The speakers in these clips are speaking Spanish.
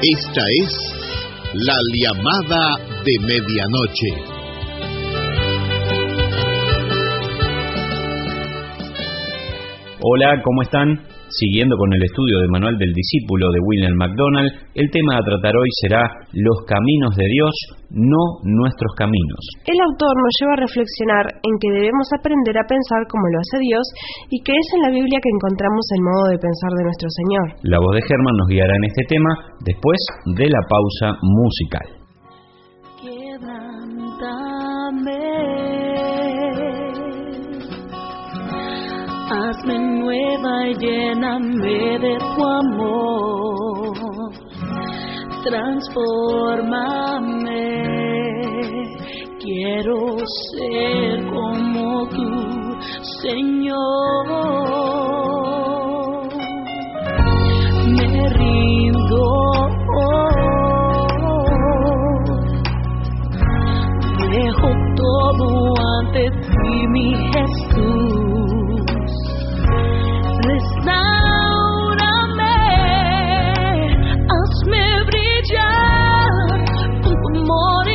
Esta es La Llamada de Medianoche. Hola, ¿cómo están? Siguiendo con el estudio del Manual del Discípulo de William MacDonald, el tema a tratar hoy será los caminos de Dios, no nuestros caminos. El autor nos lleva a reflexionar en que debemos aprender a pensar como lo hace Dios y que es en la Biblia que encontramos el modo de pensar de nuestro Señor. La voz de Germán nos guiará en este tema después de la pausa musical. Hazme nueva y lléname de tu amor, transfórmame, quiero ser como tú, Señor. Me rindo, dejo todo ante ti, mi Jesús. Restáurame, hazme brillar con tu amor y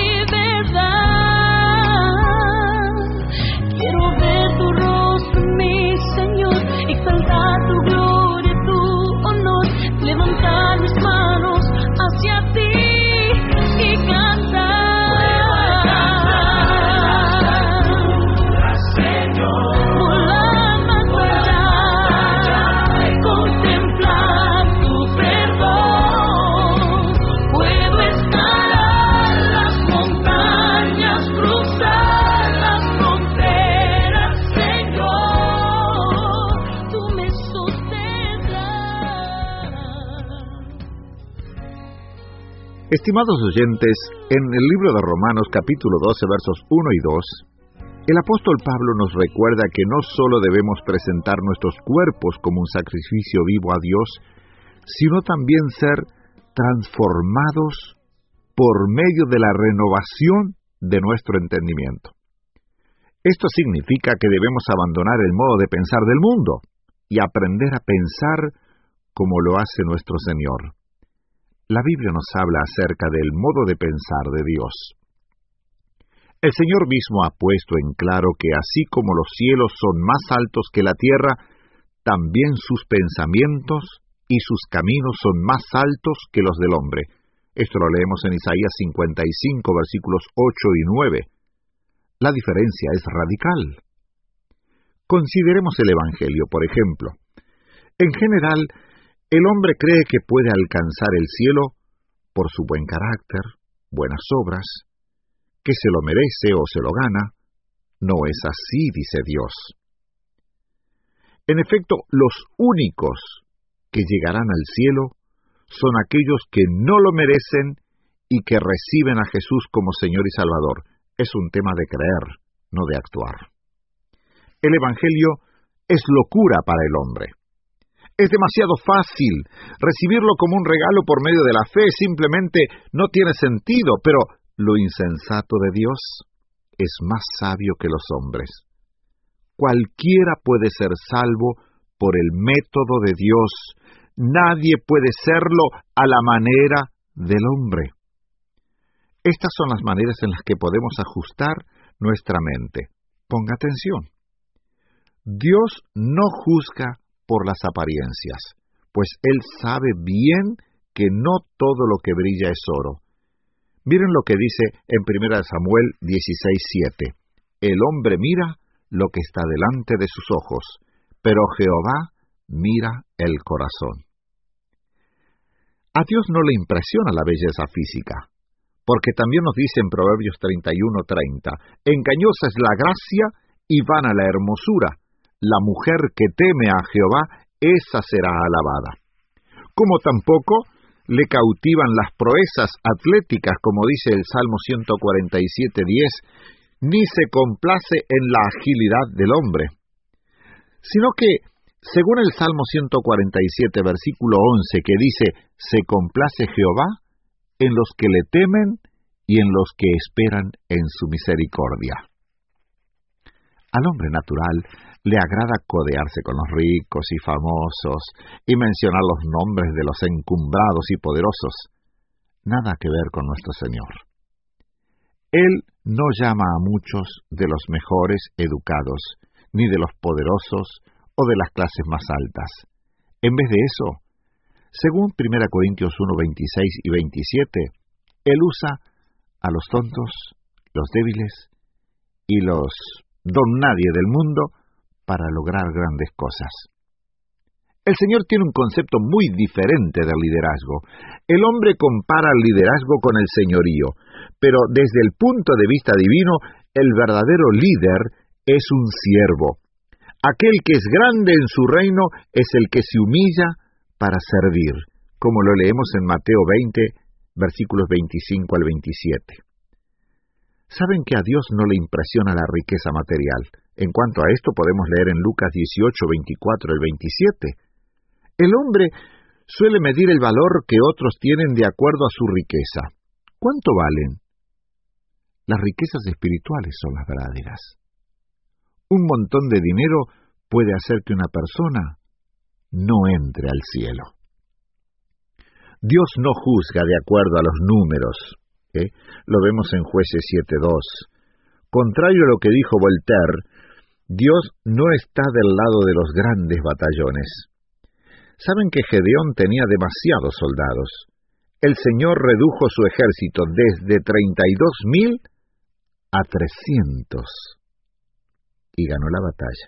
verdad. Quiero ver tu rostro, mi Señor, exaltar tu gloria, tu honor, levantar mis manos hacia ti y cantar. Estimados oyentes, en el libro de Romanos capítulo 12 versos 1 y 2, el apóstol Pablo nos recuerda que no solo debemos presentar nuestros cuerpos como un sacrificio vivo a Dios, sino también ser transformados por medio de la renovación de nuestro entendimiento. Esto significa que debemos abandonar el modo de pensar del mundo y aprender a pensar como lo hace nuestro Señor. La Biblia nos habla acerca del modo de pensar de Dios. El Señor mismo ha puesto en claro que así como los cielos son más altos que la tierra, también sus pensamientos y sus caminos son más altos que los del hombre. Esto lo leemos en Isaías 55, versículos 8 y 9. La diferencia es radical. Consideremos el Evangelio, por ejemplo. En general, el hombre cree que puede alcanzar el cielo por su buen carácter, buenas obras, que se lo merece o se lo gana. No es así, dice Dios. En efecto, los únicos que llegarán al cielo son aquellos que no lo merecen y que reciben a Jesús como Señor y Salvador. Es un tema de creer, no de actuar. El Evangelio es locura para el hombre. Es demasiado fácil. Recibirlo como un regalo por medio de la fe simplemente no tiene sentido, pero lo insensato de Dios es más sabio que los hombres. Cualquiera puede ser salvo por el método de Dios. Nadie puede serlo a la manera del hombre. Estas son las maneras en las que podemos ajustar nuestra mente. Ponga atención. Dios no juzga por las apariencias, pues Él sabe bien que no todo lo que brilla es oro. Miren lo que dice en 1 Samuel 16:7. El hombre mira lo que está delante de sus ojos, pero Jehová mira el corazón. A Dios no le impresiona la belleza física, porque también nos dice en Proverbios 31:30, engañosa es la gracia y vana la hermosura. La mujer que teme a Jehová, esa será alabada. Como tampoco le cautivan las proezas atléticas, como dice el Salmo 147:10, ni se complace en la agilidad del hombre. Sino que, según el Salmo 147, versículo 11, que dice, se complace Jehová en los que le temen y en los que esperan en su misericordia. Al hombre natural le agrada codearse con los ricos y famosos y mencionar los nombres de los encumbrados y poderosos. nada que ver con nuestro Señor. Él no llama a muchos de los mejores educados, ni de los poderosos o de las clases más altas. En vez de eso, según 1 Corintios 1, 26 y 27, Él usa a los tontos, los débiles y los don nadie del mundo para lograr grandes cosas. El Señor tiene un concepto muy diferente del liderazgo. El hombre compara el liderazgo con el señorío, pero desde el punto de vista divino, el verdadero líder es un siervo. Aquel que es grande en su reino es el que se humilla para servir, como lo leemos en Mateo 20, versículos 25 al 27. ¿Saben que a Dios no le impresiona la riqueza material? En cuanto a esto podemos leer en Lucas 18, 24 al 27. El hombre suele medir el valor que otros tienen de acuerdo a su riqueza. ¿Cuánto valen? Las riquezas espirituales son las verdaderas. Un montón de dinero puede hacer que una persona no entre al cielo. Dios no juzga de acuerdo a los números. Lo vemos en Jueces 7:2. Contrario a lo que dijo Voltaire, Dios no está del lado de los grandes batallones. Saben que Gedeón tenía demasiados soldados. El Señor redujo su ejército desde 32,000 a 300 y ganó la batalla.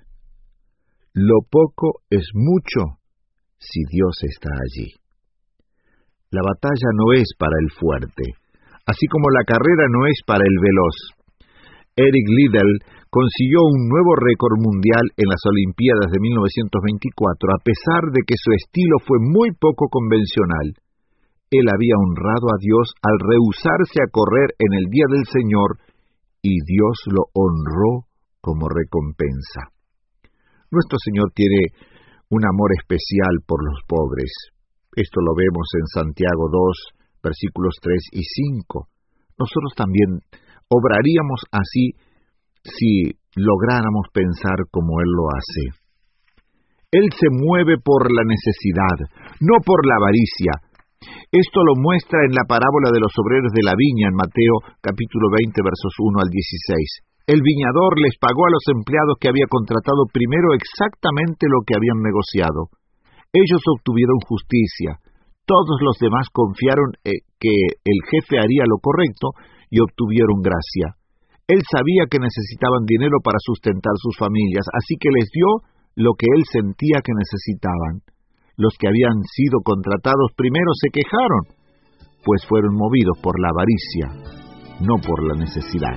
Lo poco es mucho si Dios está allí. La batalla no es para el fuerte, así como la carrera no es para el veloz. Eric Liddell consiguió un nuevo récord mundial en las Olimpiadas de 1924, a pesar de que su estilo fue muy poco convencional. Él había honrado a Dios al rehusarse a correr en el día del Señor, y Dios lo honró como recompensa. Nuestro Señor tiene un amor especial por los pobres. Esto lo vemos en Santiago 2, versículos 3 y 5. Nosotros también obraríamos así si lográramos pensar como Él lo hace. Él se mueve por la necesidad, no por la avaricia. Esto lo muestra en la parábola de los obreros de la viña en Mateo capítulo 20, versos 1 al 16. El viñador les pagó a los empleados que había contratado primero exactamente lo que habían negociado. Ellos obtuvieron justicia. Todos los demás confiaron que el jefe haría lo correcto y obtuvieron gracia. Él sabía que necesitaban dinero para sustentar sus familias, así que les dio lo que él sentía que necesitaban. Los que habían sido contratados primero se quejaron, pues fueron movidos por la avaricia, no por la necesidad.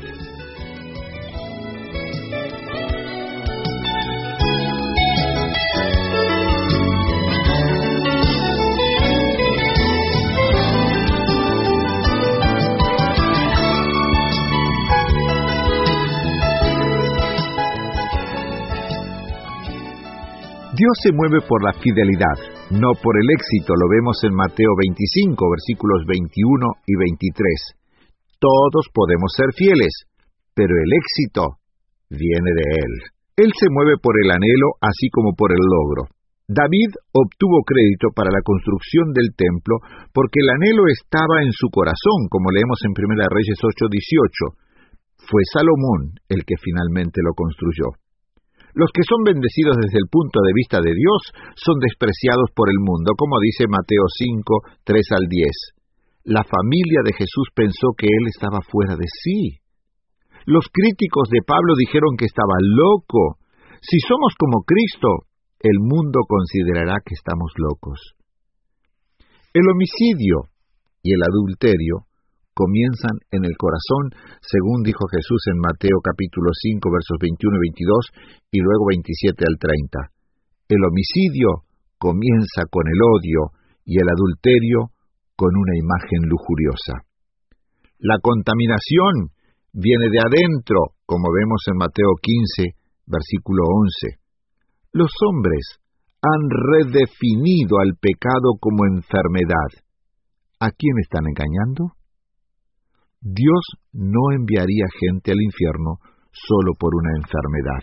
Dios se mueve por la fidelidad, no por el éxito. Lo vemos en Mateo 25, versículos 21 y 23. Todos podemos ser fieles, pero el éxito viene de Él. Él se mueve por el anhelo, así como por el logro. David obtuvo crédito para la construcción del templo porque el anhelo estaba en su corazón, como leemos en 1 Reyes 8:18. Fue Salomón el que finalmente lo construyó. Los que son bendecidos desde el punto de vista de Dios son despreciados por el mundo, como dice Mateo 5, 3 al 10. La familia de Jesús pensó que él estaba fuera de sí. Los críticos de Pablo dijeron que estaba loco. Si somos como Cristo, el mundo considerará que estamos locos. El homicidio y el adulterio comienzan en el corazón, según dijo Jesús en Mateo capítulo 5, versos 21 y 22, y luego 27 al 30. El homicidio comienza con el odio y el adulterio con una imagen lujuriosa. La contaminación viene de adentro, como vemos en Mateo 15, versículo 11. Los hombres han redefinido al pecado como enfermedad. ¿A quién están engañando? Dios no enviaría gente al infierno solo por una enfermedad.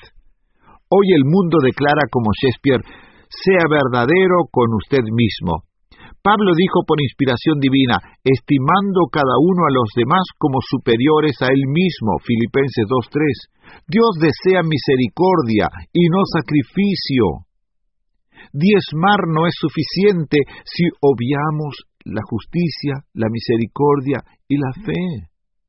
Hoy el mundo declara como Shakespeare, sea verdadero con usted mismo. Pablo dijo por inspiración divina, estimando cada uno a los demás como superiores a él mismo, Filipenses 2:3. Dios desea misericordia y no sacrificio. Diezmar no es suficiente si obviamos la justicia, la misericordia y la fe.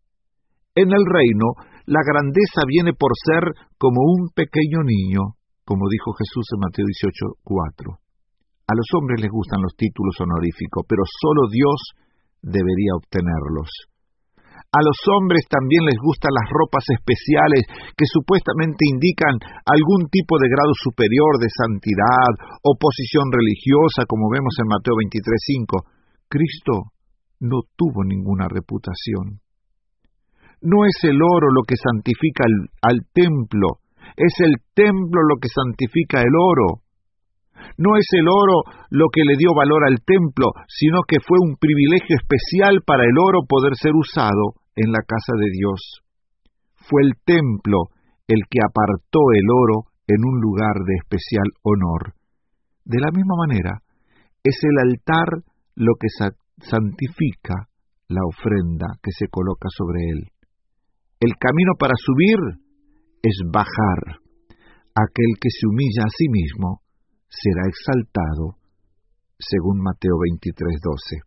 En el reino, la grandeza viene por ser como un pequeño niño, como dijo Jesús en Mateo 18:4. A los hombres les gustan los títulos honoríficos, pero solo Dios debería obtenerlos. A los hombres también les gustan las ropas especiales que supuestamente indican algún tipo de grado superior de santidad o posición religiosa, como vemos en Mateo 23:5. Cristo no tuvo ninguna reputación. No es el oro lo que santifica al templo, es el templo lo que santifica el oro. No es el oro lo que le dio valor al templo, sino que fue un privilegio especial para el oro poder ser usado en la casa de Dios. Fue el templo el que apartó el oro en un lugar de especial honor. De la misma manera, es el altar lo que santifica la ofrenda que se coloca sobre él. El camino para subir es bajar. Aquel que se humilla a sí mismo será exaltado, según Mateo 23:12.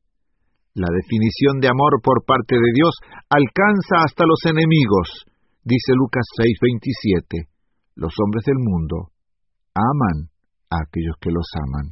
La definición de amor por parte de Dios alcanza hasta los enemigos, dice Lucas 6:27. Los hombres del mundo aman a aquellos que los aman.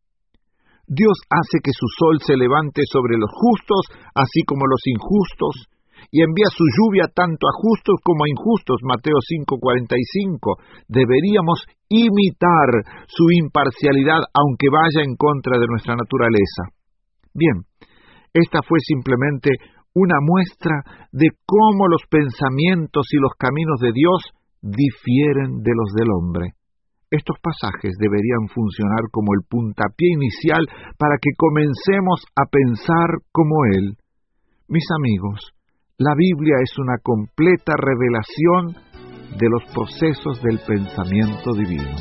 Dios hace que su sol se levante sobre los justos, así como los injustos, y envía su lluvia tanto a justos como a injustos, Mateo 5:45. Deberíamos imitar su imparcialidad, aunque vaya en contra de nuestra naturaleza. Bien, esta fue simplemente una muestra de cómo los pensamientos y los caminos de Dios difieren de los del hombre. Estos pasajes deberían funcionar como el puntapié inicial para que comencemos a pensar como Él. Mis amigos, la Biblia es una completa revelación de los procesos del pensamiento divino.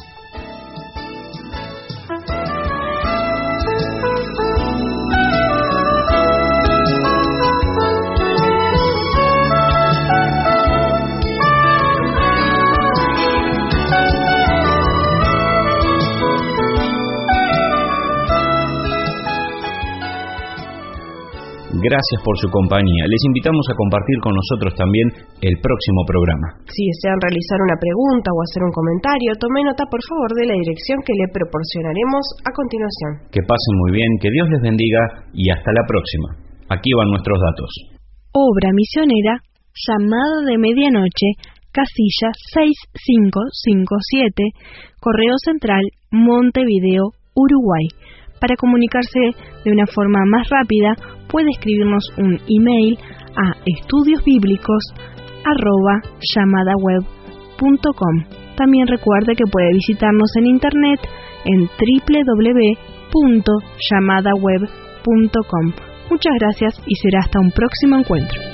Gracias por su compañía. Les invitamos a compartir con nosotros también el próximo programa. Si desean realizar una pregunta o hacer un comentario, tome nota por favor de la dirección que le proporcionaremos a continuación. Que pasen muy bien, que Dios les bendiga y hasta la próxima. Aquí van nuestros datos. Obra misionera, Llamada de Medianoche, casilla 6557, Correo Central, Montevideo, Uruguay. Para comunicarse de una forma más rápida, puede escribirnos un email a estudiosbiblicos@llamadaweb.com. También recuerde que puede visitarnos en internet en www.llamadaweb.com. Muchas gracias y será hasta un próximo encuentro.